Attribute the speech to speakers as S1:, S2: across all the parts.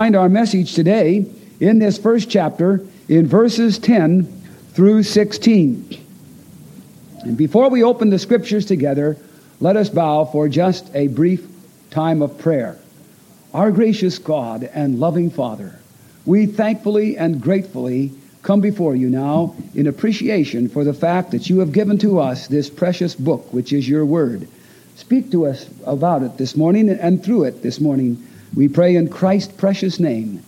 S1: find our message today in this first chapter in verses 10 through 16. And before we open the scriptures together, let us bow for just a brief time of prayer. Our gracious God and loving Father, we thankfully and gratefully come before you now in appreciation for the fact that you have given to us this precious book, which is your word. Speak to us about it this morning and through it this morning. We pray in Christ's precious name.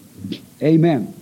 S1: Amen.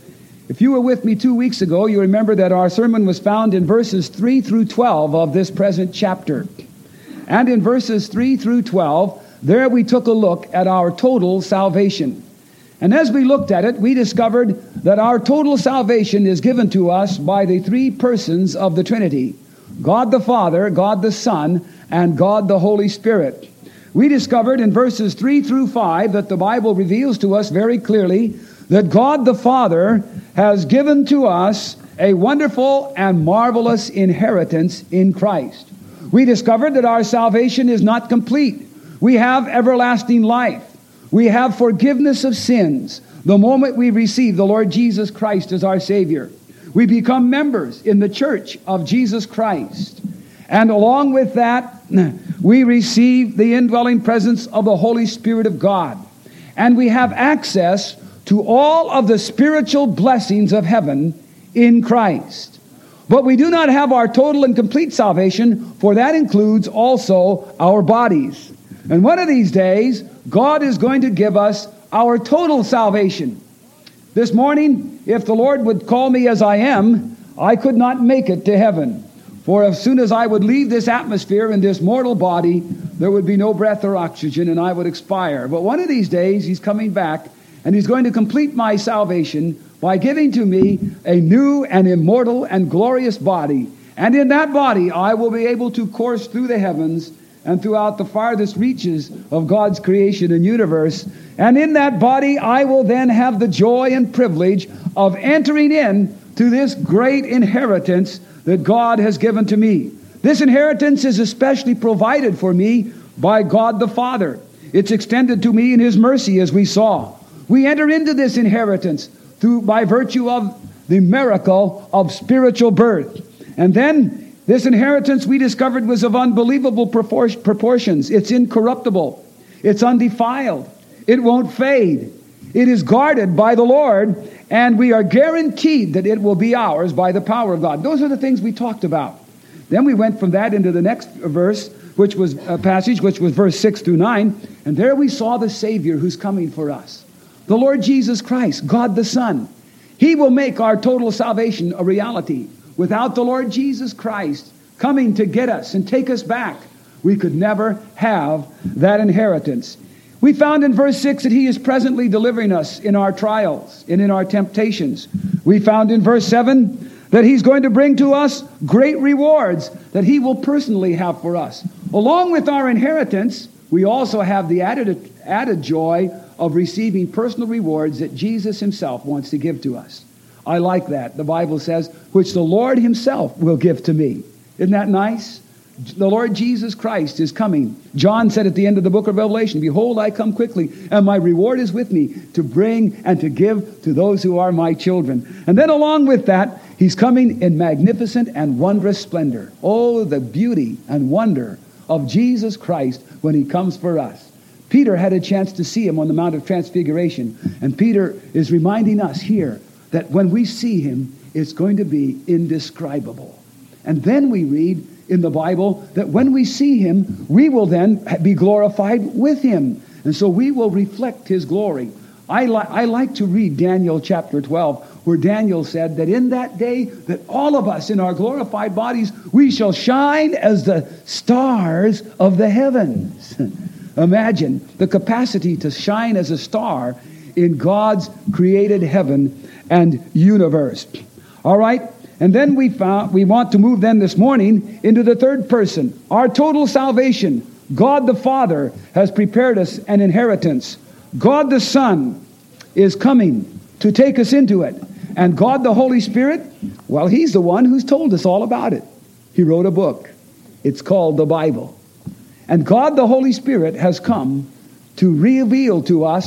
S1: If you were with me 2 weeks ago, you remember that our sermon was found in verses 3 through 12 of this present chapter. And in verses 3 through 12, there we took a look at our total salvation. And as we looked at it, we discovered that our total salvation is given to us by the three persons of the Trinity: God the Father, God the Son, and God the Holy Spirit. We discovered in verses 3 through 5 that the Bible reveals to us very clearly that God the Father has given to us a wonderful and marvelous inheritance in Christ. We discovered that our salvation is not complete. We have everlasting life. We have forgiveness of sins the moment we receive the Lord Jesus Christ as our Savior. We become members in the church of Jesus Christ. And along with that, we receive the indwelling presence of the Holy Spirit of God. And we have access to all of the spiritual blessings of heaven in Christ. But we do not have our total and complete salvation, for that includes also our bodies. And one of these days, God is going to give us our total salvation. This morning, if the Lord would call me as I am, I could not make it to heaven. For as soon as I would leave this atmosphere in this mortal body, there would be no breath or oxygen, and I would expire. But one of these days, He's coming back, and He's going to complete my salvation by giving to me a new and immortal and glorious body. And in that body, I will be able to course through the heavens and throughout the farthest reaches of God's creation and universe. And in that body, I will then have the joy and privilege of entering in to this great inheritance that God has given to me. This inheritance is especially provided for me by God the Father. It's extended to me in His mercy, as we saw. We enter into this inheritance by virtue of the miracle of spiritual birth. And then this inheritance, we discovered, was of unbelievable proportions. It's incorruptible. It's undefiled. It won't fade. It is guarded by the Lord, and we are guaranteed that it will be ours by the power of God. Those are the things we talked about. Then we went from that into the next verse, which was a passage, which was verse 6 through 9, and there we saw the Savior who's coming for us. The Lord Jesus Christ, God the Son. He will make our total salvation a reality. Without the Lord Jesus Christ coming to get us and take us back, we could never have that inheritance. We found in verse 6 that He is presently delivering us in our trials and in our temptations. We found in verse 7 that He's going to bring to us great rewards that He will personally have for us. Along with our inheritance, we also have the added joy of receiving personal rewards that Jesus Himself wants to give to us. I like that. The Bible says, which the Lord Himself will give to me. Isn't that nice? The Lord Jesus Christ is coming. John said at the end of the book of Revelation, behold, I come quickly, and my reward is with me to bring and to give to those who are my children. And then along with that, He's coming in magnificent and wondrous splendor. Oh, the beauty and wonder of Jesus Christ when He comes for us. Peter had a chance to see Him on the Mount of Transfiguration, and Peter is reminding us here that when we see Him, it's going to be indescribable. And then we read in the Bible that when we see Him, we will then be glorified with Him. And so we will reflect His glory. I like to read Daniel chapter 12, where Daniel said that in that day that all of us in our glorified bodies, we shall shine as the stars of the heavens. Imagine the capacity to shine as a star in God's created heaven and universe. All right, and then we want to move then this morning into the third person, our total salvation. God the Father has prepared us an inheritance. God the Son is coming to take us into it. And God the Holy Spirit, well, He's the one who's told us all about it. He wrote a book. It's called the Bible. And God the Holy Spirit has come to reveal to us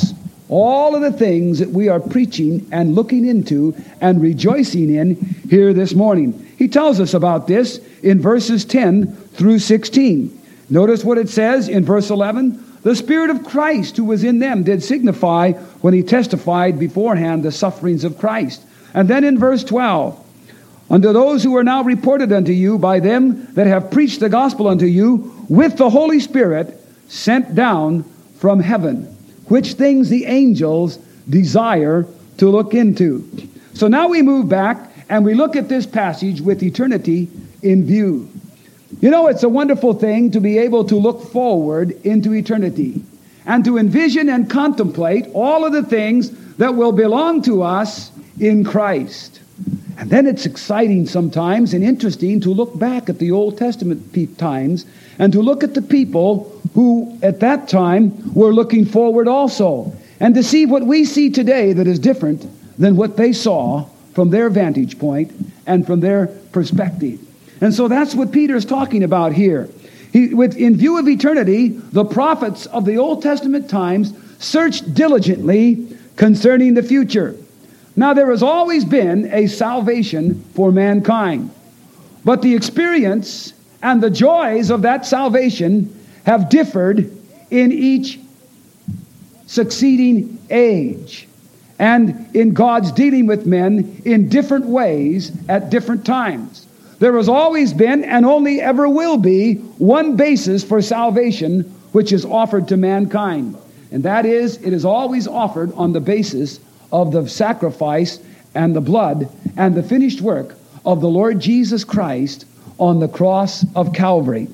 S1: all of the things that we are preaching and looking into and rejoicing in here this morning. He tells us about this in verses 10 through 16. Notice what it says in verse 11. The Spirit of Christ who was in them did signify when he testified beforehand the sufferings of Christ. And then in verse 12, unto those who are now reported unto you by them that have preached the gospel unto you with the Holy Spirit sent down from heaven, which things the angels desire to look into. So now we move back and we look at this passage with eternity in view. You know, it's a wonderful thing to be able to look forward into eternity and to envision and contemplate all of the things that will belong to us in Christ. And then it's exciting sometimes and interesting to look back at the Old Testament times and to look at the people who at that time were looking forward also, and to see what we see today that is different than what they saw from their vantage point and from their perspective. And so that's what Peter is talking about here. In view of eternity, the prophets of the Old Testament times searched diligently concerning the future. Now, there has always been a salvation for mankind, but the experience and the joys of that salvation have differed in each succeeding age and in God's dealing with men in different ways at different times. There has always been and only ever will be one basis for salvation which is offered to mankind, and that is, it is always offered on the basis of the sacrifice and the blood and the finished work of the Lord Jesus Christ on the cross of Calvary.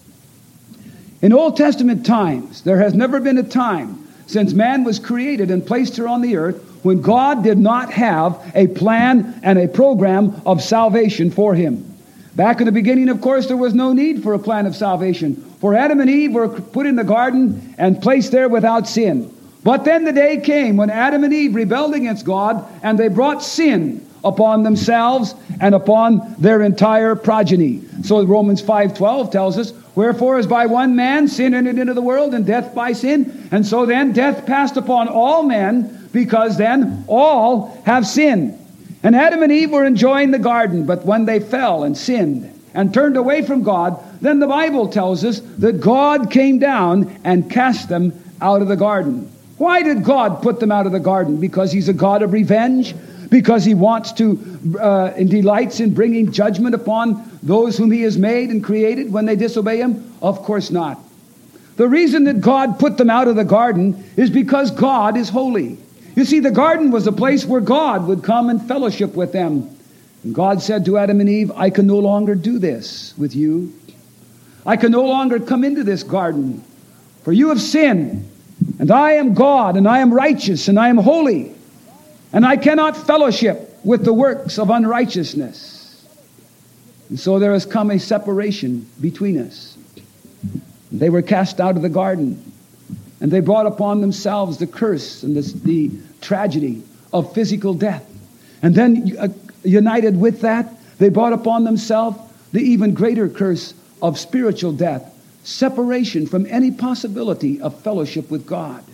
S1: In Old Testament times, there has never been a time since man was created and placed here on the earth when God did not have a plan and a program of salvation for him. Back in the beginning, of course, there was no need for a plan of salvation, for Adam and Eve were put in the garden and placed there without sin. But then the day came when Adam and Eve rebelled against God, and they brought sin upon themselves and upon their entire progeny. So Romans 5:12 tells us, wherefore as by one man sin entered into the world, and death by sin, and so then death passed upon all men, because then all have sinned. And Adam and Eve were enjoying the garden, but when they fell and sinned and turned away from God, then the Bible tells us that God came down and cast them out of the garden. Why did God put them out of the garden? Because he's a God of revenge? Because he wants to and delights in bringing judgment upon those whom he has made and created when they disobey him? Of course not. The reason that God put them out of the garden is because God is holy. You see, the garden was a place where God would come and fellowship with them. And God said to Adam and Eve, I can no longer do this with you. I can no longer come into this garden, for you have sinned. And I am God, and I am righteous, and I am holy. And I cannot fellowship with the works of unrighteousness. And so there has come a separation between us. They were cast out of the garden. And they brought upon themselves the curse and the tragedy of physical death. And then united with that, they brought upon themselves the even greater curse of spiritual death. Separation from any possibility of fellowship with God.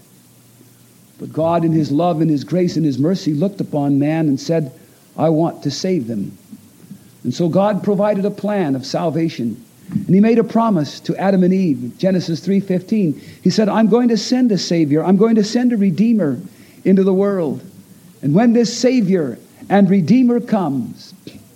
S1: But God in his love and his grace and his mercy looked upon man and said, I want to save them. And so God provided a plan of salvation. And he made a promise to Adam and Eve, Genesis 3:15. He said, I'm going to send a Savior. I'm going to send a Redeemer into the world. And when this Savior and Redeemer comes,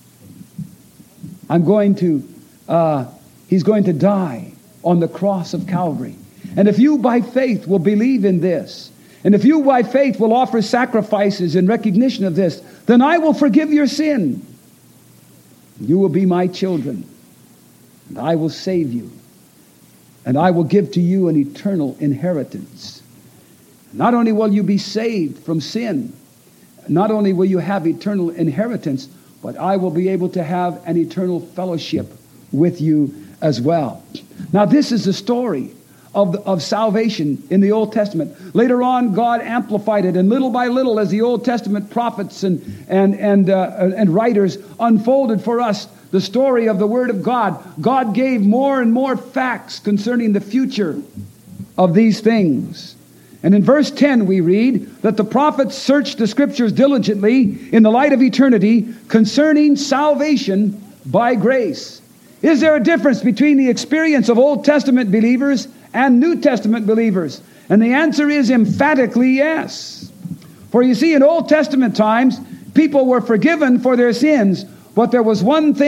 S1: he's going to die on the cross of Calvary. And if you by faith will believe in this, and if you by faith will offer sacrifices in recognition of this, then I will forgive your sin. You will be my children. And I will save you. And I will give to you an eternal inheritance. Not only will you be saved from sin, not only will you have eternal inheritance, but I will be able to have an eternal fellowship with you as well. Now this is the story of salvation in the Old Testament. Later on, God amplified it, and little by little, as the Old Testament prophets and writers unfolded for us the story of the Word of God, God gave more and more facts concerning the future of these things. And in verse 10 we read that the prophets searched the Scriptures diligently in the light of eternity concerning salvation by grace. Is there a difference between the experience of Old Testament believers and New Testament believers? And the answer is emphatically yes. For you see, in Old Testament times, people were forgiven for their sins, but there was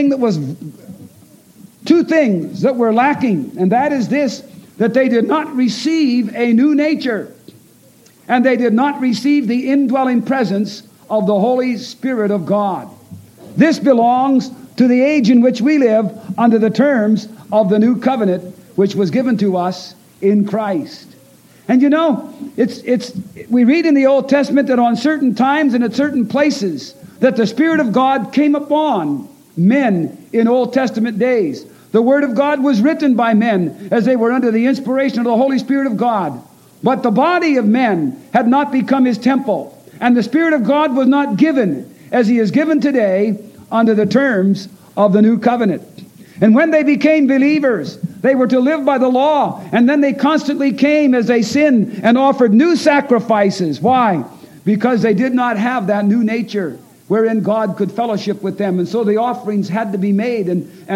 S1: two things that were lacking, and that is this, that they did not receive a new nature, and they did not receive the indwelling presence of the Holy Spirit of God. This belongs to the age in which we live under the terms of the new covenant, which was given to us in Christ. And you know, we read in the Old Testament that on certain times and at certain places that the Spirit of God came upon men in Old Testament days. The Word of God was written by men as they were under the inspiration of the Holy Spirit of God. But the body of men had not become His temple. And the Spirit of God was not given as He is given today under the terms of the new covenant. And when they became believers, they were to live by the law. And then they constantly came as they sinned and offered new sacrifices. Why? Because they did not have that new nature wherein God could fellowship with them. And so the offerings had to be made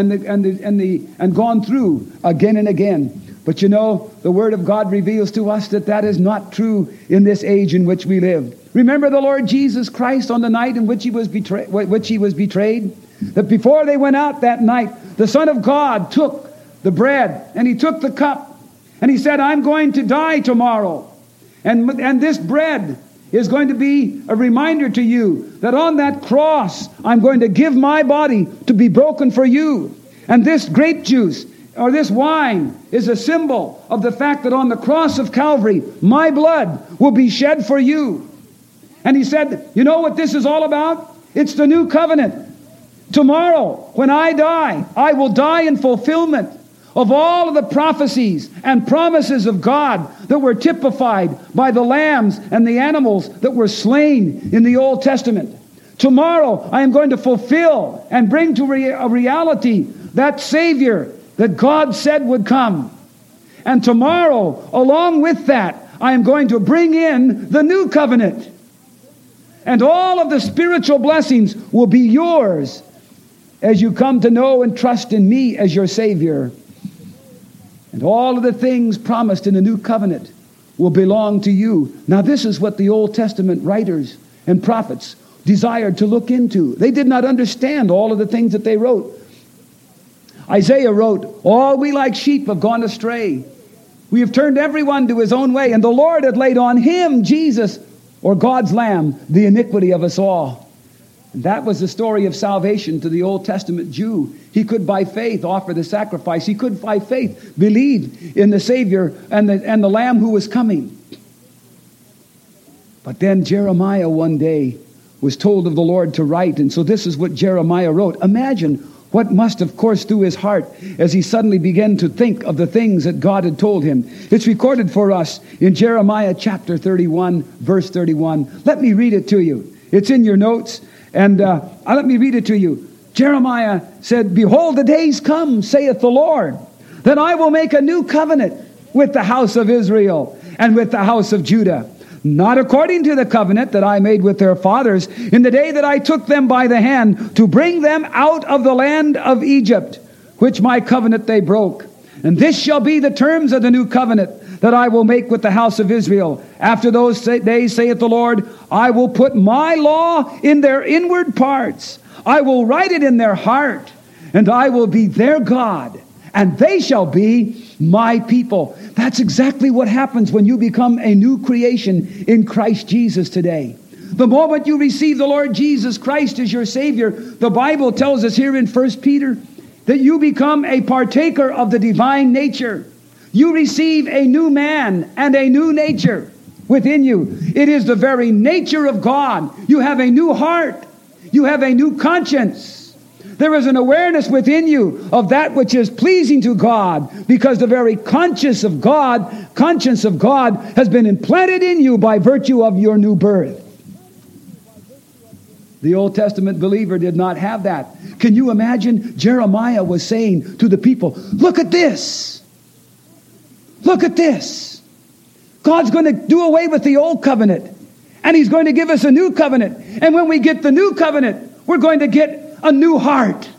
S1: and gone through again and again. But you know, the Word of God reveals to us that that is not true in this age in which we live. Remember the Lord Jesus Christ on the night in which He was betrayed? That before they went out that night, the Son of God took the bread and He took the cup and He said, I'm going to die tomorrow. And this bread is going to be a reminder to you that on that cross, I'm going to give my body to be broken for you. And this grape juice or this wine is a symbol of the fact that on the cross of Calvary, my blood will be shed for you. And He said, you know what this is all about? It's the new covenant. Tomorrow, when I die, I will die in fulfillment of all of the prophecies and promises of God that were typified by the lambs and the animals that were slain in the Old Testament. Tomorrow, I am going to fulfill and bring to a reality that Savior that God said would come. And tomorrow, along with that, I am going to bring in the new covenant. And all of the spiritual blessings will be yours as you come to know and trust in me as your Savior. And all of the things promised in the new covenant will belong to you. Now this is what the Old Testament writers and prophets desired to look into. They did not understand all of the things that they wrote. Isaiah wrote, all we like sheep have gone astray. We have turned everyone to his own way, and the Lord had laid on Him, Jesus, or God's Lamb, the iniquity of us all. And that was the story of salvation to the Old Testament Jew. He could by faith offer the sacrifice. He could by faith believe in the Savior and the Lamb who was coming. But then Jeremiah one day was told of the Lord to write. And so this is what Jeremiah wrote. Imagine what must have coursed through his heart as he suddenly began to think of the things that God had told him. It's recorded for us in Jeremiah chapter 31, verse 31. Let me read it to you. It's in your notes. And let me read it to you. Jeremiah said, behold, the days come, saith the Lord, that I will make a new covenant with the house of Israel and with the house of Judah, not according to the covenant that I made with their fathers in the day that I took them by the hand to bring them out of the land of Egypt, which my covenant they broke. And this shall be the terms of the new covenant that I will make with the house of Israel. After those days, saith the Lord, I will put my law in their inward parts. I will write it in their heart, and I will be their God, and they shall be my people. That's exactly what happens when you become a new creation in Christ Jesus today. The moment you receive the Lord Jesus Christ as your Savior, the Bible tells us here in 1 Peter that you become a partaker of the divine nature. You receive a new man and a new nature within you. It is the very nature of God. You have a new heart. You have a new conscience. There is an awareness within you of that which is pleasing to God, because the very conscience of God has been implanted in you by virtue of your new birth. The Old Testament believer did not have that. Can you imagine? Jeremiah was saying to the people, look at this. Look at this. God's going to do away with the old covenant. And He's going to give us a new covenant. And when we get the new covenant, we're going to get a new heart.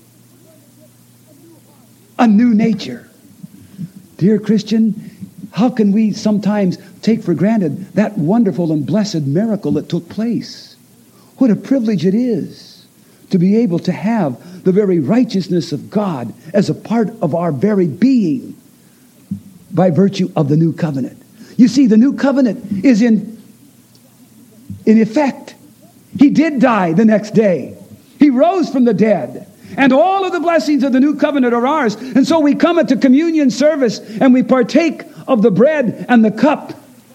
S1: A new nature. Dear Christian, how can we sometimes take for granted that wonderful and blessed miracle that took place? What a privilege it is to be able to have the very righteousness of God as a part of our very being by virtue of the new covenant. You see, the new covenant is in effect. He did die the next day. He rose from the dead. And all of the blessings of the new covenant are ours. And so we come at the communion service and we partake of the bread and the cup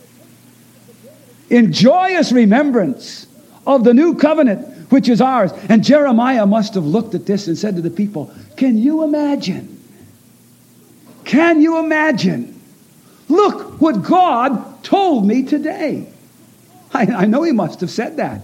S1: in joyous remembrance of the new covenant which is ours. And Jeremiah must have looked at this and said to the people, can you imagine? Can you imagine? Look what God told me today. I know he must have said that.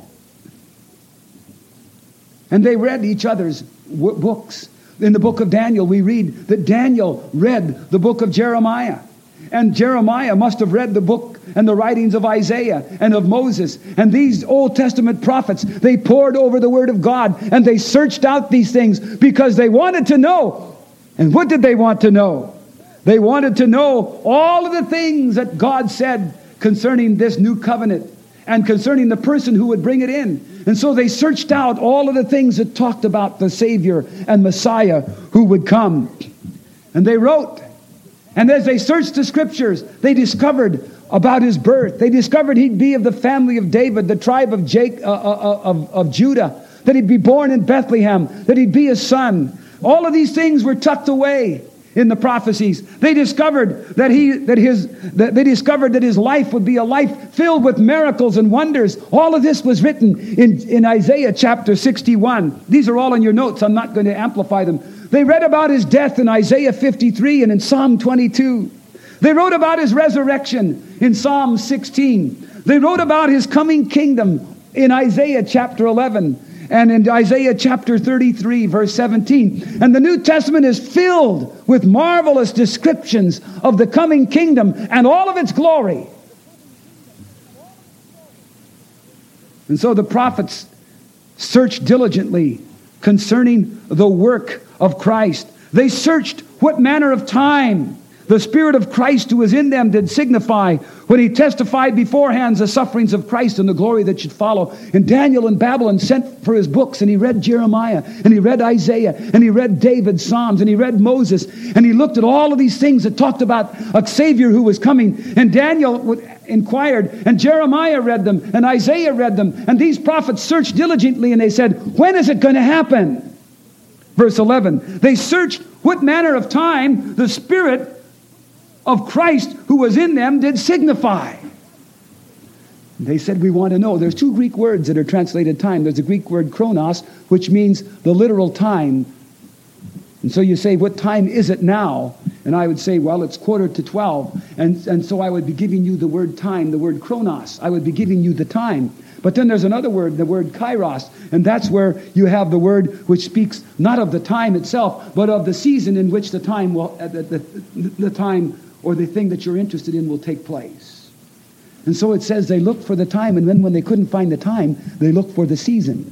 S1: And they read each other's books. In the book of Daniel, we read that Daniel read the book of Jeremiah. And Jeremiah must have read the book and the writings of Isaiah and of Moses. And these Old Testament prophets, they pored over the Word of God and they searched out these things because they wanted to know. And what did they want to know? They wanted to know all of the things that God said concerning this new covenant and concerning the person who would bring it in. And so they searched out all of the things that talked about the Savior and Messiah who would come. And they wrote. And as they searched the Scriptures, they discovered about his birth. They discovered he'd be of the family of David, the tribe of Judah, that he'd be born in Bethlehem, that he'd be a son. All of these things were tucked away in the prophecies. They discovered that his life would be a life filled with miracles and wonders. All of this was written in Isaiah chapter 61. These are all in your notes. I'm not going to amplify them. They read about his death in Isaiah 53 and in Psalm 22. They wrote about his resurrection in Psalm 16. They wrote about his coming kingdom in Isaiah chapter 11. And in Isaiah chapter 33, verse 17. And the New Testament is filled with marvelous descriptions of the coming kingdom and all of its glory. And so the prophets searched diligently concerning the work of Christ. They searched what manner of time the Spirit of Christ who was in them did signify when he testified beforehand the sufferings of Christ and the glory that should follow. And Daniel in Babylon sent for his books, and he read Jeremiah, and he read Isaiah, and he read David's Psalms, and he read Moses, and he looked at all of these things that talked about a Savior who was coming. And Daniel inquired, and Jeremiah read them, and Isaiah read them, and these prophets searched diligently, and they said, when is it going to happen? Verse 11, they searched what manner of time the Spirit of Christ who was in them did signify. They said, we want to know. There's two Greek words that are translated time. There's the Greek word chronos, which means the literal time. And so you say, what time is it now? And I would say, well, it's 11:45. And so I would be giving you the word time, the word chronos. I would be giving you the time. But then there's another word, the word kairos. And that's where you have the word which speaks not of the time itself, but of the season in which the time will, the time or the thing that you're interested in will take place. And so it says they looked for the time, and then when they couldn't find the time, they looked for the season.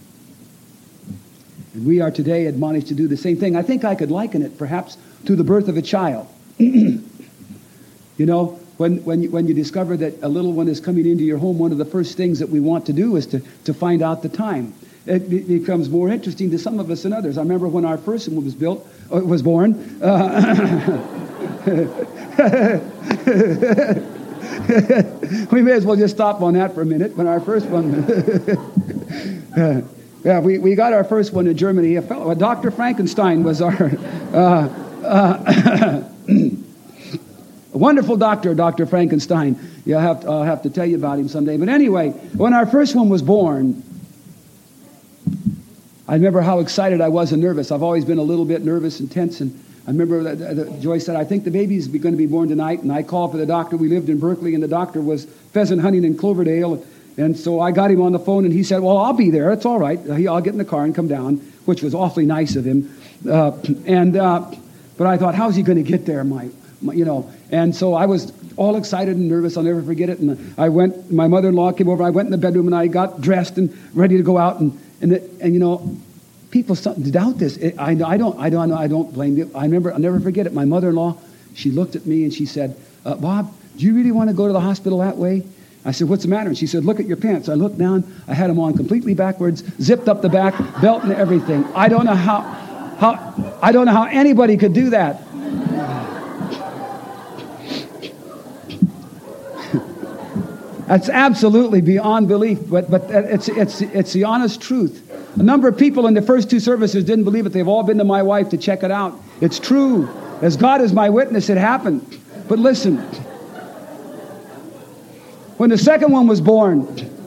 S1: And we are today admonished to do the same thing. I think I could liken it perhaps to the birth of a child. You know, when you discover that a little one is coming into your home, one of the first things that we want to do is to find out the time. It becomes more interesting to some of us than others. I remember when our first one was born. We may as well just stop on that for a minute. When our first one, we got our first one in Germany. Dr. Frankenstein was our a wonderful doctor, Dr. Frankenstein. I'll have to tell you about him someday. But anyway, when our first one was born, I remember how excited I was and nervous. I've always been a little bit nervous and tense. And I remember that Joyce said, I think the baby's going to be born tonight. And I called for the doctor. We lived in Berkeley, and the doctor was pheasant hunting in Cloverdale. And so I got him on the phone, and he said, well, I'll be there. It's all right. I'll get in the car and come down, which was awfully nice of him. But I thought, how's he going to get there, my And so I was all excited and nervous. I'll never forget it. And my mother-in-law came over. I went in the bedroom and I got dressed and ready to go out. And people doubt this. I don't blame you. I'll never forget it. My mother-in-law, she looked at me and she said, Bob, do you really want to go to the hospital that way? I said, what's the matter? And she said, look at your pants. I looked down. I had them on completely backwards, zipped up the back, belt and everything. I don't know how anybody could do that. That's absolutely beyond belief, but it's the honest truth. A number of people in the first two services didn't believe it. They've all been to my wife to check it out. It's true. As God is my witness, it happened. But listen, when the second one was born,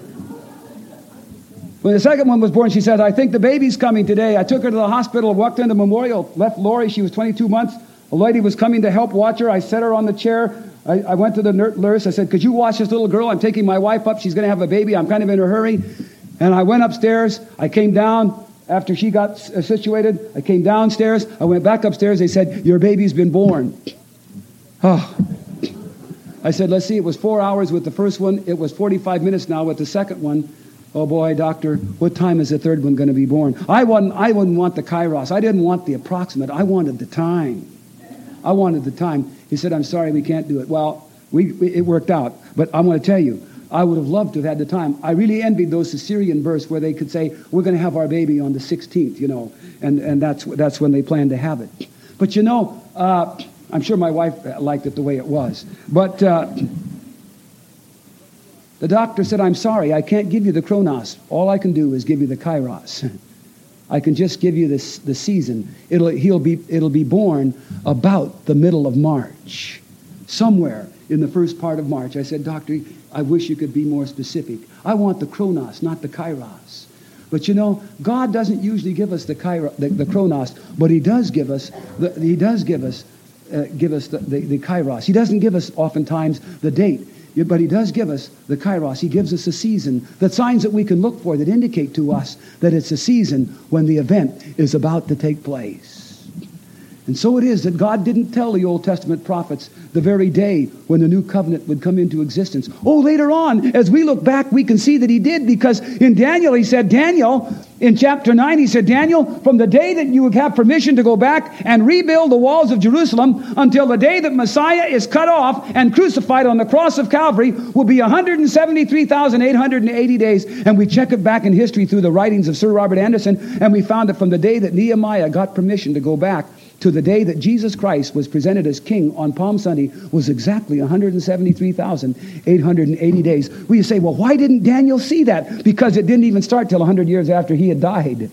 S1: she said, I think the baby's coming today. I took her to the hospital, walked into Memorial, left Lori. She was 22 months. A lady was coming to help watch her. I set her on the chair. I went to the nurse. I said, could you watch this little girl? I'm taking my wife up. She's going to have a baby. I'm kind of in a hurry. And I went upstairs. I came down after she got situated. I came downstairs. I went back upstairs. They said, your baby's been born. Oh. I said, let's see. It was 4 hours with the first one. It was 45 minutes now with the second one. Oh, boy, doctor, what time is the third one going to be born? I wouldn't want the kairos. I didn't want the approximate. I wanted the time. He said, I'm sorry, we can't do it. Well, it worked out. But I'm going to tell you, I would have loved to have had the time. I really envied those Caesarean births where they could say, we're going to have our baby on the 16th, and that's when they planned to have it. But I'm sure my wife liked it the way it was. But the doctor said, I'm sorry, I can't give you the chronos. All I can do is give you the kairos. I can just give you the season. It'll be born about the middle of March, somewhere in the first part of March. I said, doctor, I wish you could be more specific. I want the chronos, not the kairos. But God doesn't usually give us the chronos, but He does give us the kairos. He doesn't give us oftentimes the date. But He does give us the kairos. He gives us a season, the signs that we can look for that indicate to us that it's a season when the event is about to take place. And so it is that God didn't tell the Old Testament prophets the very day when the new covenant would come into existence. Oh, later on, as we look back, we can see that He did, because in Daniel, He said, in chapter 9, He said, Daniel, from the day that you would have permission to go back and rebuild the walls of Jerusalem until the day that Messiah is cut off and crucified on the cross of Calvary will be 173,880 days. And we check it back in history through the writings of Sir Robert Anderson, and we found that from the day that Nehemiah got permission to go back to the day that Jesus Christ was presented as king on Palm Sunday was exactly 173,880 days. Well, you say, well, why didn't Daniel see that? Because it didn't even start till 100 years after he had died.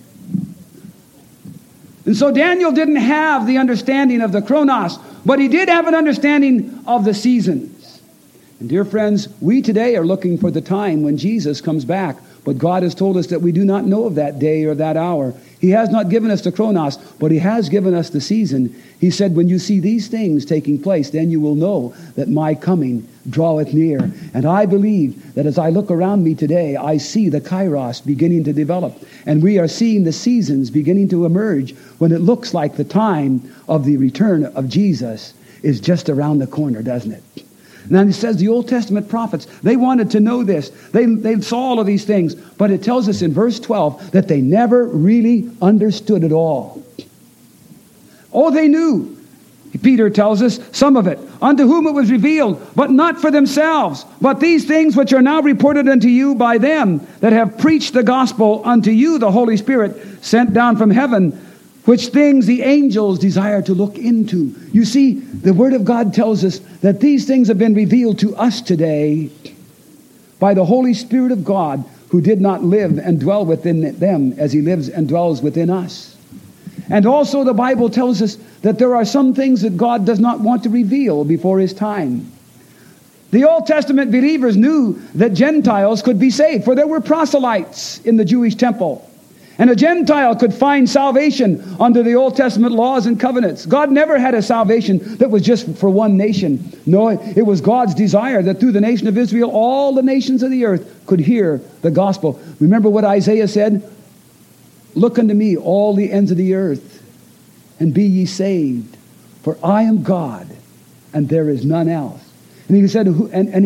S1: And so Daniel didn't have the understanding of the chronos, but he did have an understanding of the seasons. And dear friends, we today are looking for the time when Jesus comes back. But God has told us that we do not know of that day or that hour. He has not given us the chronos, but He has given us the season. He said, when you see these things taking place, then you will know that my coming draweth near. And I believe that as I look around me today, I see the kairos beginning to develop. And we are seeing the seasons beginning to emerge when it looks like the time of the return of Jesus is just around the corner, doesn't it? Now it says the Old Testament prophets, they wanted to know this. They saw all of these things. But it tells us in verse 12 that they never really understood it all. Oh, they knew. Peter tells us some of it. Unto whom it was revealed, but not for themselves. But these things which are now reported unto you by them that have preached the gospel unto you, the Holy Spirit, sent down from heaven, which things the angels desire to look into. You see, the Word of God tells us that these things have been revealed to us today by the Holy Spirit of God, who did not live and dwell within them as He lives and dwells within us. And also the Bible tells us that there are some things that God does not want to reveal before His time. The Old Testament believers knew that Gentiles could be saved, for there were proselytes in the Jewish temple. And a Gentile could find salvation under the Old Testament laws and covenants. God never had a salvation that was just for one nation. No, it was God's desire that through the nation of Israel, all the nations of the earth could hear the gospel. Remember what Isaiah said? Look unto me, all the ends of the earth, and be ye saved. For I am God, and there is none else. And he said,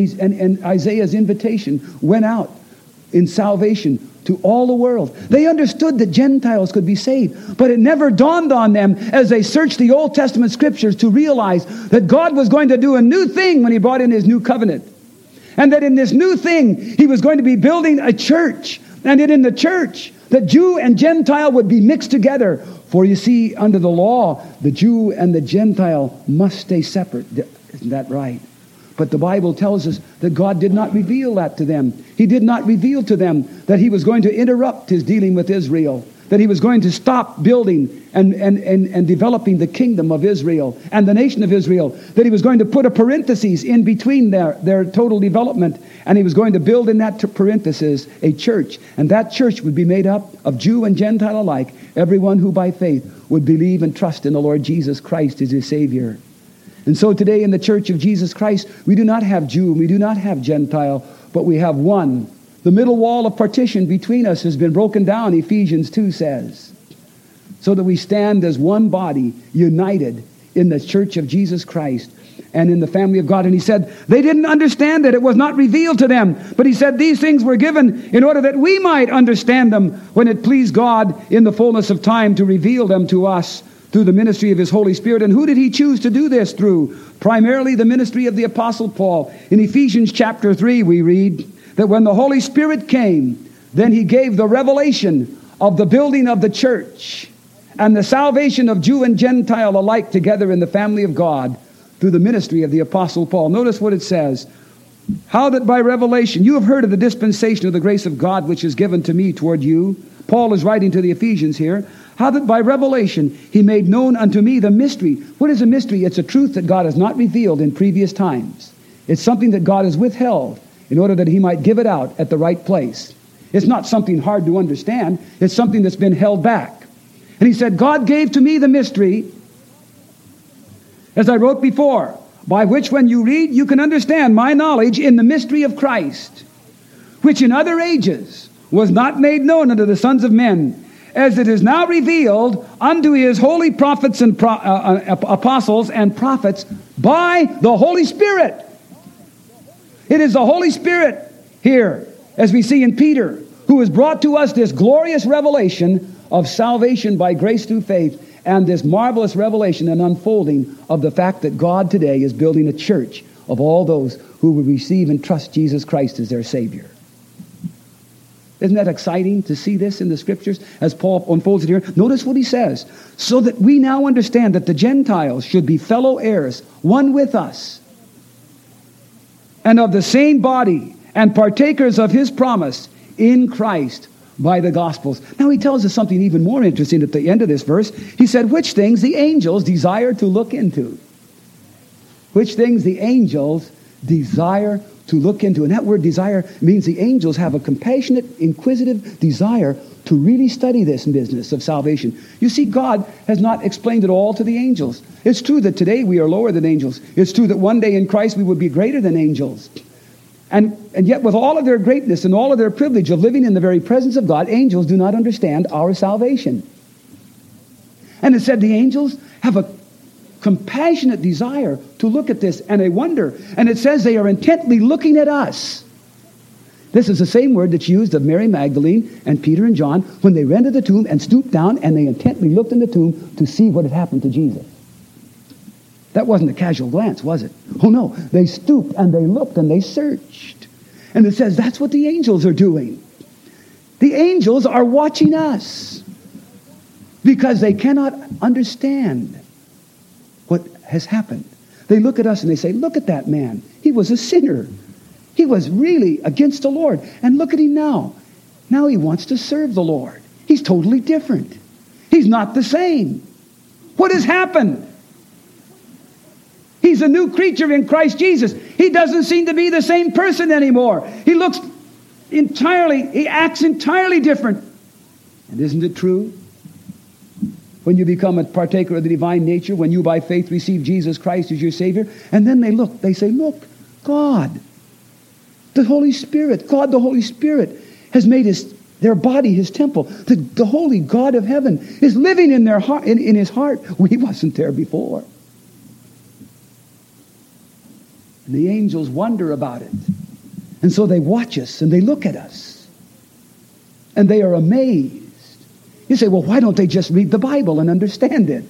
S1: and Isaiah's invitation went out in salvation to all the world. They understood that Gentiles could be saved, but it never dawned on them as they searched the Old Testament scriptures to realize that God was going to do a new thing when he brought in his new covenant. And that in this new thing, he was going to be building a church. And that in the church, the Jew and Gentile would be mixed together. For you see, under the law, the Jew and the Gentile must stay separate. Isn't that right? But the Bible tells us that God did not reveal that to them. He did not reveal to them that he was going to interrupt his dealing with Israel, that he was going to stop building and developing the kingdom of Israel and the nation of Israel, that he was going to put a parenthesis in between their total development, and he was going to build in that parenthesis a church, and that church would be made up of Jew and Gentile alike, everyone who by faith would believe and trust in the Lord Jesus Christ as his Savior. And so today in the Church of Jesus Christ, we do not have Jew, we do not have Gentile, but we have one. The middle wall of partition between us has been broken down, Ephesians 2 says, so that we stand as one body, united in the Church of Jesus Christ and in the family of God. And he said, they didn't understand it. It was not revealed to them. But he said, these things were given in order that we might understand them when it pleased God in the fullness of time to reveal them to us through the ministry of his Holy Spirit. And who did he choose to do this through? Primarily the ministry of the Apostle Paul. In Ephesians chapter 3, we read that when the Holy Spirit came, then he gave the revelation of the building of the church and the salvation of Jew and Gentile alike together in the family of God through the ministry of the Apostle Paul. Notice what it says. How that by revelation, you have heard of the dispensation of the grace of God which is given to me toward you. Paul is writing to the Ephesians here. How that by revelation he made known unto me the mystery. What is a mystery? It's a truth that God has not revealed in previous times. It's something that God has withheld in order that he might give it out at the right place. It's not something hard to understand. It's something that's been held back. And he said, God gave to me the mystery, as I wrote before, by which when you read, you can understand my knowledge in the mystery of Christ, which in other ages was not made known unto the sons of men, as it is now revealed unto his holy prophets and apostles and prophets by the Holy Spirit. It is the Holy Spirit here, as we see in Peter, who has brought to us this glorious revelation of salvation by grace through faith, and this marvelous revelation and unfolding of the fact that God today is building a church of all those who will receive and trust Jesus Christ as their Savior. Isn't that exciting to see this in the Scriptures as Paul unfolds it here? Notice what he says. So that we now understand that the Gentiles should be fellow heirs, one with us, and of the same body, and partakers of his promise in Christ by the Gospels. Now he tells us something even more interesting at the end of this verse. He said, which things the angels desire to look into. Which things the angels desire to look into. And that word desire means the angels have a compassionate, inquisitive desire to really study this business of salvation. You see, God has not explained it all to the angels. It's true that today we are lower than angels. It's true that one day in Christ we would be greater than angels. And yet with all of their greatness and all of their privilege of living in the very presence of God, angels do not understand our salvation. And it said the angels have a compassionate desire to look at this, and they wonder. And it says they are intently looking at us. This is the same word that's used of Mary Magdalene and Peter and John when they rented the tomb and stooped down and they intently looked in the tomb to see what had happened to Jesus. That wasn't a casual glance, was it? Oh no, they stooped and they looked and they searched. And it says that's what the angels are doing. The angels are watching us because they cannot understand what has happened. They look at us and they say, look at that man. He was a sinner. He was really against the Lord. And look at him now. Now he wants to serve the Lord. He's totally different. He's not the same. What has happened? He's a new creature in Christ Jesus. He doesn't seem to be the same person anymore. He acts entirely different. And isn't it true? When you become a partaker of the divine nature, when you by faith receive Jesus Christ as your Savior, and then they say, look, God, the Holy Spirit, God the Holy Spirit has made their body his temple. The holy God of heaven is living in their heart, in his heart. He wasn't there before. And the angels wonder about it. And so they watch us and they look at us. And they are amazed. You say, well, why don't they just read the Bible and understand it?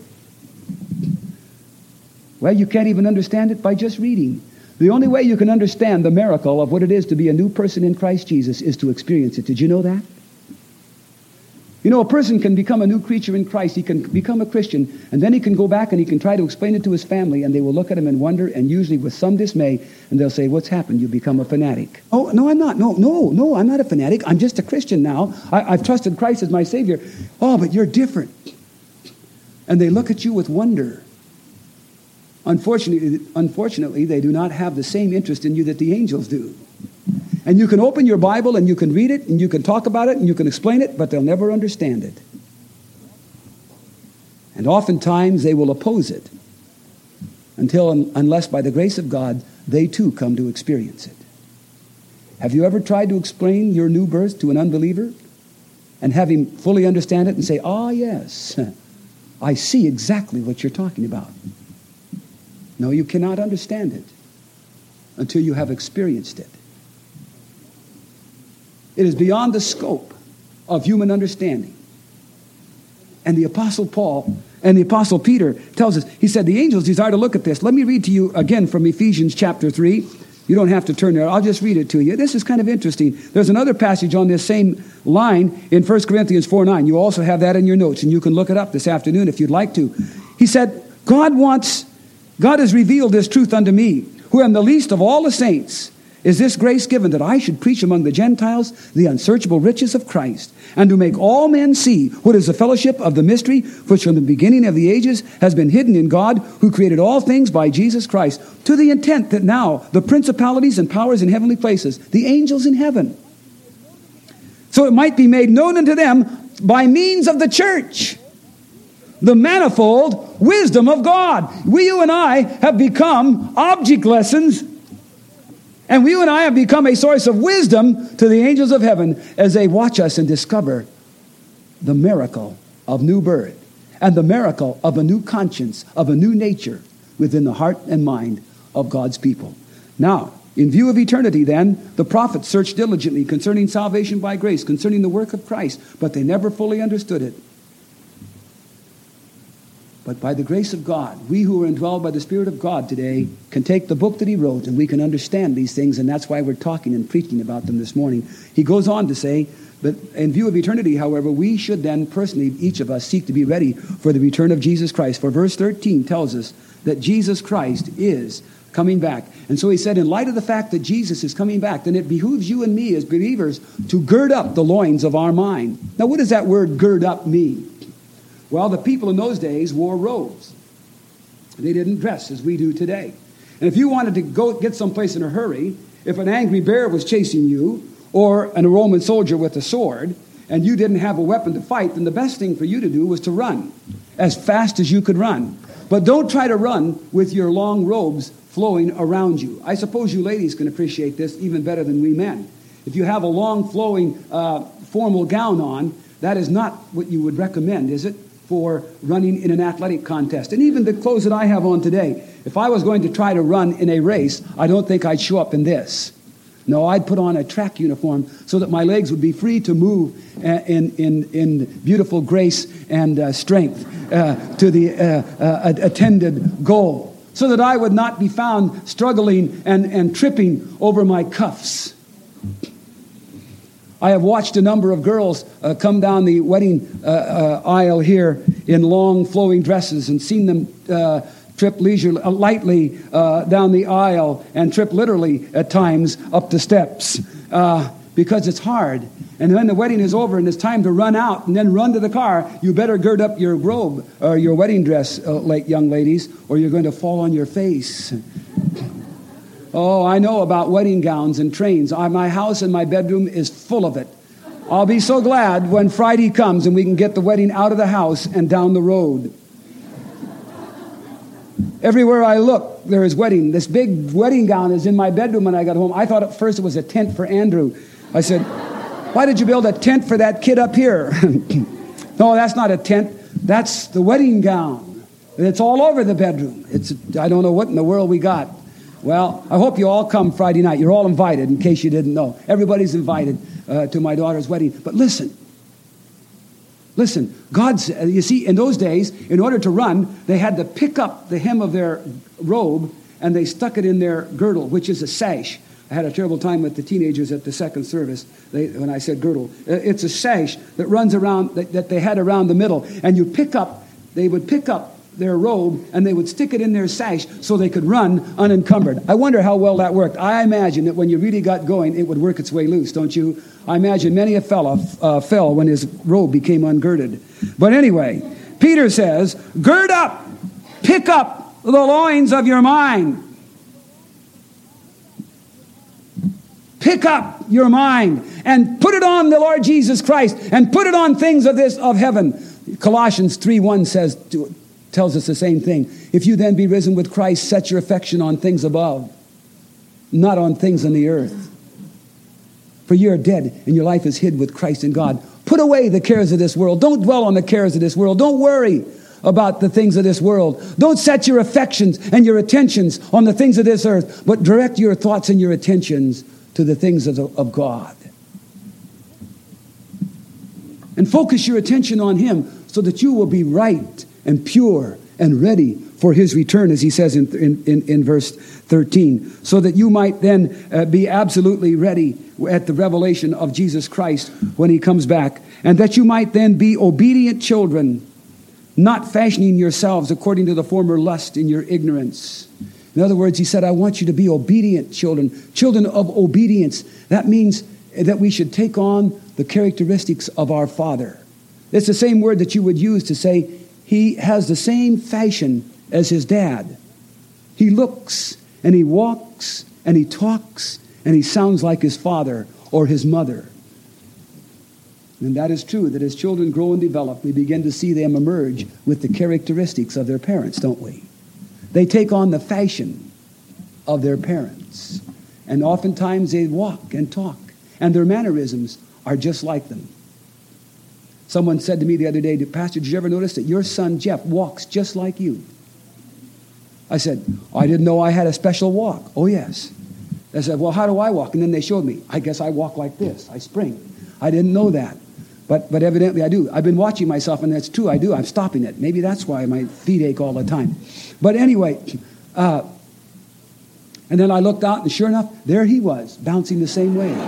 S1: Well, you can't even understand it by just reading. The only way you can understand the miracle of what it is to be a new person in Christ Jesus is to experience it. Did you know that? You know, a person can become a new creature in Christ. He can become a Christian, and then he can go back and he can try to explain it to his family, and they will look at him and wonder, and usually with some dismay, and they'll say, what's happened? You become a fanatic. Oh, no, I'm not. No, I'm not a fanatic. I'm just a Christian now. I've trusted Christ as my Savior. Oh, but you're different. And they look at you with wonder. Unfortunately, they do not have the same interest in you that the angels do. And you can open your Bible and you can read it and you can talk about it and you can explain it, but they'll never understand it. And oftentimes they will oppose it unless by the grace of God, they too come to experience it. Have you ever tried to explain your new birth to an unbeliever and have him fully understand it and say, ah, yes, I see exactly what you're talking about? No, you cannot understand it until you have experienced it. It is beyond the scope of human understanding. And the Apostle Paul and the Apostle Peter tells us, he said, the angels desire to look at this. Let me read to you again from Ephesians chapter 3. You don't have to turn there. I'll just read it to you. This is kind of interesting. There's another passage on this same line in 1 Corinthians 4:9. You also have that in your notes, and you can look it up this afternoon if you'd like to. He said, God has revealed this truth unto me, who am the least of all the saints. Is this grace given that I should preach among the Gentiles the unsearchable riches of Christ, and to make all men see what is the fellowship of the mystery, which from the beginning of the ages has been hidden in God, who created all things by Jesus Christ, to the intent that now the principalities and powers in heavenly places, the angels in heaven, so it might be made known unto them by means of the church, the manifold wisdom of God. You and I have become object lessons, and you and I have become a source of wisdom to the angels of heaven as they watch us and discover the miracle of new birth and the miracle of a new conscience, of a new nature within the heart and mind of God's people. Now, in view of eternity then, the prophets searched diligently concerning salvation by grace, concerning the work of Christ, but they never fully understood it. But by the grace of God, we who are indwelled by the Spirit of God today can take the book that he wrote and we can understand these things, and that's why we're talking and preaching about them this morning. He goes on to say that in view of eternity, however, we should then personally, each of us, seek to be ready for the return of Jesus Christ. For verse 13 tells us that Jesus Christ is coming back. And so he said, in light of the fact that Jesus is coming back, then it behooves you and me as believers to gird up the loins of our mind. Now, what does that word gird up mean? Well, the people in those days wore robes. They didn't dress as we do today. And if you wanted to go get someplace in a hurry, if an angry bear was chasing you, or a Roman soldier with a sword, and you didn't have a weapon to fight, then the best thing for you to do was to run as fast as you could run. But don't try to run with your long robes flowing around you. I suppose you ladies can appreciate this even better than we men. If you have a long flowing formal gown on, that is not what you would recommend, is it, for running in an athletic contest? And even the clothes that I have on today, if I was going to try to run in a race, I don't think I'd show up in this. No, I'd put on a track uniform so that my legs would be free to move in beautiful grace and strength to the attended goal, so that I would not be found struggling and tripping over my cuffs. I have watched a number of girls come down the wedding aisle here in long flowing dresses and seen them trip lightly down the aisle and trip literally at times up the steps because it's hard. And when the wedding is over and it's time to run out and then run to the car, you better gird up your robe or your wedding dress, young ladies, or you're going to fall on your face. Oh, I know about wedding gowns and trains. My house and my bedroom is full of it. I'll be so glad when Friday comes and we can get the wedding out of the house and down the road. Everywhere I look, there is wedding. This big wedding gown is in my bedroom when I got home. I thought at first it was a tent for Andrew. I said, why did you build a tent for that kid up here? No, that's not a tent. That's the wedding gown. It's all over the bedroom. I don't know what in the world we got. Well, I hope you all come Friday night. You're all invited, in case you didn't know. Everybody's invited to my daughter's wedding. But listen, you see, in those days, in order to run, they had to pick up the hem of their robe, and they stuck it in their girdle, which is a sash. I had a terrible time with the teenagers at the second service when I said girdle. It's a sash that runs around, that they had around the middle. And they would pick up their robe, and they would stick it in their sash so they could run unencumbered. I wonder how well that worked. I imagine that when you really got going, it would work its way loose, don't you? I imagine many a fella fell when his robe became ungirded. But anyway, Peter says, gird up, pick up the loins of your mind. Pick up your mind and put it on the Lord Jesus Christ and put it on things of heaven. Colossians 3:1 tells us the same thing. If you then be risen with Christ, set your affection on things above, not on things on the earth. For you are dead, and your life is hid with Christ in God. Put away the cares of this world. Don't dwell on the cares of this world. Don't worry about the things of this world. Don't set your affections and your attentions on the things of this earth, but direct your thoughts and your attentions to the things of God. And focus your attention on Him so that you will be right and pure and ready for His return, as he says in verse 13, so that you might then be absolutely ready at the revelation of Jesus Christ when He comes back, and that you might then be obedient children, not fashioning yourselves according to the former lust in your ignorance. In other words, he said, I want you to be obedient children, children of obedience. That means that we should take on the characteristics of our Father. It's the same word that you would use to say he has the same fashion as his dad. He looks and he walks and he talks and he sounds like his father or his mother. And that is true, that as children grow and develop, we begin to see them emerge with the characteristics of their parents, don't we? They take on the fashion of their parents. And oftentimes they walk and talk, and their mannerisms are just like them. Someone said to me the other day, Pastor, did you ever notice that your son Jeff walks just like you? I said, I didn't know I had a special walk. Oh, yes. I said, well, how do I walk? And then they showed me. I guess I walk like this. I spring. I didn't know that. But evidently I do. I've been watching myself, and that's true. I do. I'm stopping it. Maybe that's why my feet ache all the time. But anyway, and then I looked out, and sure enough, there he was, bouncing the same way.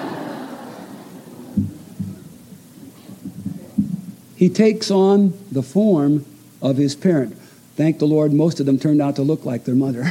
S1: He takes on the form of his parent. Thank the Lord, most of them turned out to look like their mother.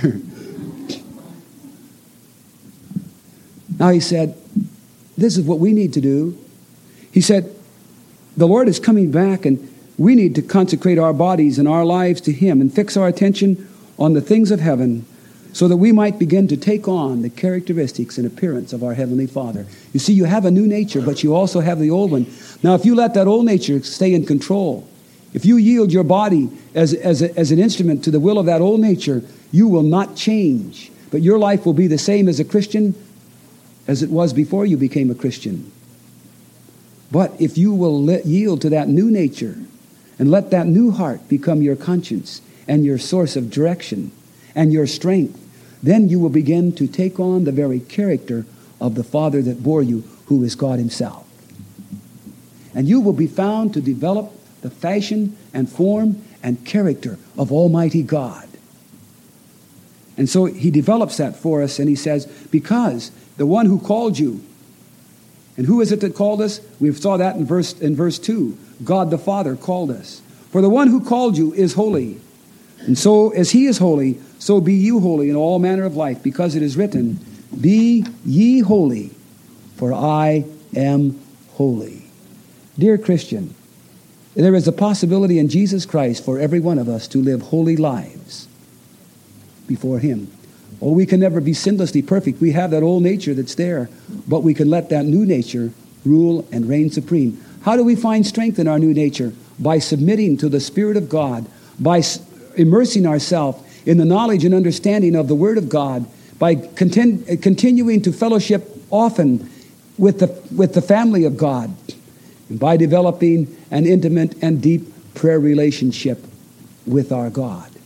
S1: Now he said, this is what we need to do. He said, the Lord is coming back, and we need to consecrate our bodies and our lives to Him and fix our attention on the things of heaven so that we might begin to take on the characteristics and appearance of our Heavenly Father. You see, you have a new nature, but you also have the old one. Now, if you let that old nature stay in control, if you yield your body as an instrument to the will of that old nature, you will not change. But your life will be the same as a Christian as it was before you became a Christian. But if you will yield to that new nature and let that new heart become your conscience and your source of direction and your strength, then you will begin to take on the very character of the Father that bore you, who is God Himself. And you will be found to develop the fashion and form and character of Almighty God. And so He develops that for us, and He says, because the one who called you, and who is it that called us? We saw that in verse 2. God the Father called us. For the one who called you is holy. And so as He is holy, so be you holy in all manner of life, because it is written, be ye holy, for I am holy. Dear Christian, there is a possibility in Jesus Christ for every one of us to live holy lives before Him. Oh, we can never be sinlessly perfect. We have that old nature that's there, but we can let that new nature rule and reign supreme. How do we find strength in our new nature? By submitting to the Spirit of God, by immersing ourselves in the knowledge and understanding of the Word of God, by continuing to fellowship often with the family of God, and by developing an intimate and deep prayer relationship with our God.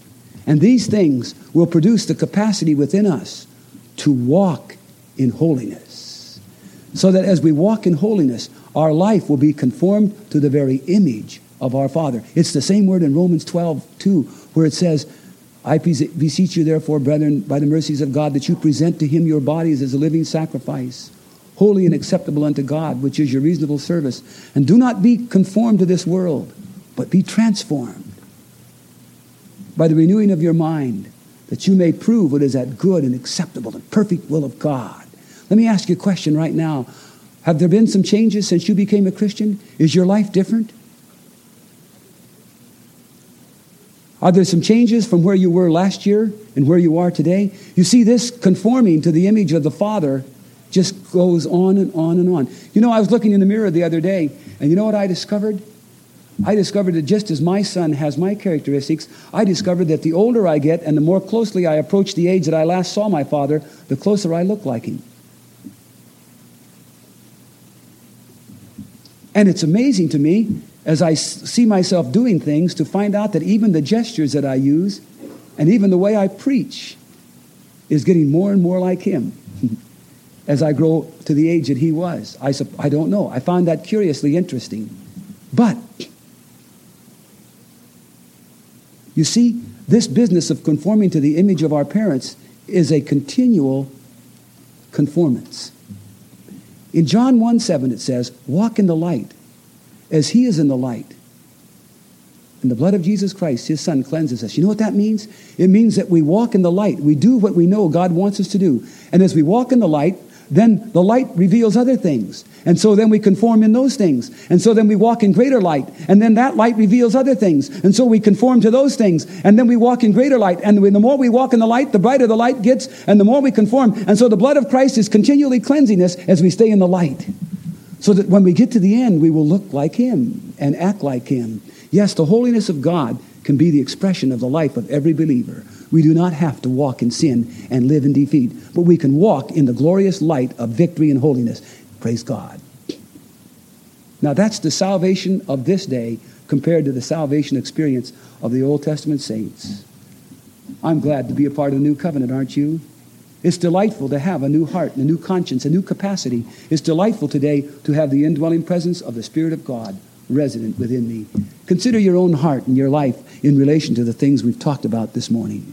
S1: And these things will produce the capacity within us to walk in holiness. So that as we walk in holiness, our life will be conformed to the very image of our Father. It's the same word in Romans 12:2, where it says, I beseech you therefore, brethren, by the mercies of God, that you present to him your bodies as a living sacrifice, holy and acceptable unto God, which is your reasonable service. And do not be conformed to this world, but be transformed by the renewing of your mind, that you may prove what is that good and acceptable and perfect will of God. Let me ask you a question right now. Have there been some changes since you became a Christian? Is your life different? Are there some changes from where you were last year and where you are today? You see, this conforming to the image of the Father just goes on and on and on. You know, I was looking in the mirror the other day, and you know what I discovered? I discovered that just as my son has my characteristics, I discovered that the older I get and the more closely I approach the age that I last saw my father, the closer I look like him. And it's amazing to me, as I see myself doing things, to find out that even the gestures that I use and even the way I preach is getting more and more like him as I grow to the age that he was. I don't know. I found that curiously interesting. But, you see, this business of conforming to the image of our parents is a continual conformance. In John 1:7 it says, walk in the light as he is in the light. And the blood of Jesus Christ, his son, cleanses us. You know what that means? It means that we walk in the light. We do what we know God wants us to do. And as we walk in the light, then the light reveals other things. And so then we conform in those things. And so then we walk in greater light. And then that light reveals other things. And so we conform to those things. And then we walk in greater light. And the more we walk in the light, the brighter the light gets. And the more we conform. And so the blood of Christ is continually cleansing us as we stay in the light. So that when we get to the end, we will look like him and act like him. Yes, the holiness of God can be the expression of the life of every believer. We do not have to walk in sin and live in defeat, but we can walk in the glorious light of victory and holiness. Praise God. Now that's the salvation of this day compared to the salvation experience of the Old Testament saints. I'm glad to be a part of the new covenant, aren't you? It's delightful to have a new heart, and a new conscience, a new capacity. It's delightful today to have the indwelling presence of the Spirit of God resident within me. Consider your own heart and your life in relation to the things we've talked about this morning.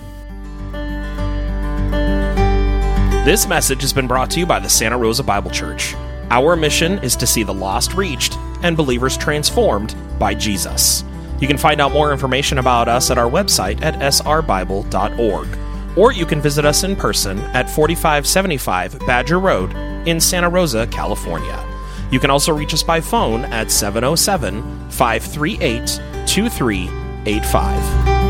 S2: This message has been brought to you by the Santa Rosa Bible Church. Our mission is to see the lost reached and believers transformed by Jesus. You can find out more information about us at our website at srbible.org, or you can visit us in person at 4575 Badger Road in Santa Rosa, California. You can also reach us by phone at 707-538-2385.